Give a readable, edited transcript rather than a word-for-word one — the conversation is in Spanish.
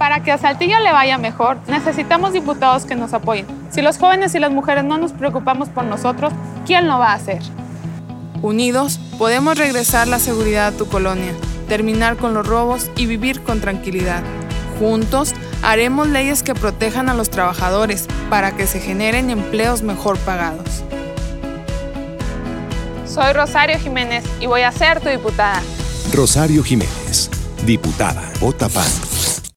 Para que a Saltillo le vaya mejor, necesitamos diputados que nos apoyen. Si los jóvenes y las mujeres no nos preocupamos por nosotros, ¿quién lo va a hacer? Unidos, podemos regresar la seguridad a tu colonia, terminar con los robos y vivir con tranquilidad. Juntos, haremos leyes que protejan a los trabajadores para que se generen empleos mejor pagados. Soy Rosario Jiménez y voy a ser tu diputada. Rosario Jiménez, diputada. Vota PAN.